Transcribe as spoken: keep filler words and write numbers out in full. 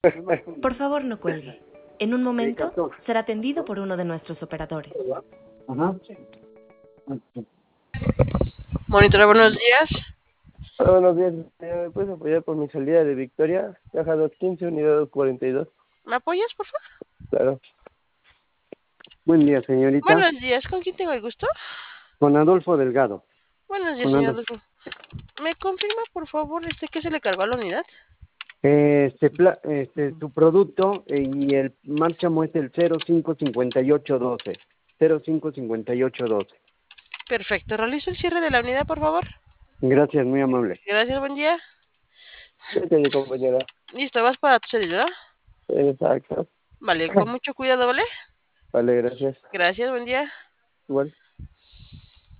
Por favor, no cuelgue. En un momento será atendido por uno de nuestros operadores. Ajá. Monitora, buenos días. Hola, buenos días. ¿Me puedes apoyar por mi salida de Victoria? Caja doscientos quince, unidad doscientos cuarenta y dos. ¿Me apoyas, por favor? Claro. Buen día, señorita. Buenos días, ¿con quién tengo el gusto? Con Adolfo Delgado. Buenos días, Con señor Adolfo. Adolfo. ¿Me confirma, por favor, este qué se le cargó a la unidad? Este, pla- este, tu producto eh, y el márchamo es el cero cinco cincuenta y ocho doce. cero cinco cincuenta y ocho doce. Perfecto, realizo el cierre de la unidad, por favor. Gracias, muy amable. Gracias, buen día. Vete, mi compañera. Listo, vas para tu celular. Exacto. Vale, con mucho cuidado, ¿vale? Vale, gracias. Gracias, buen día. Igual.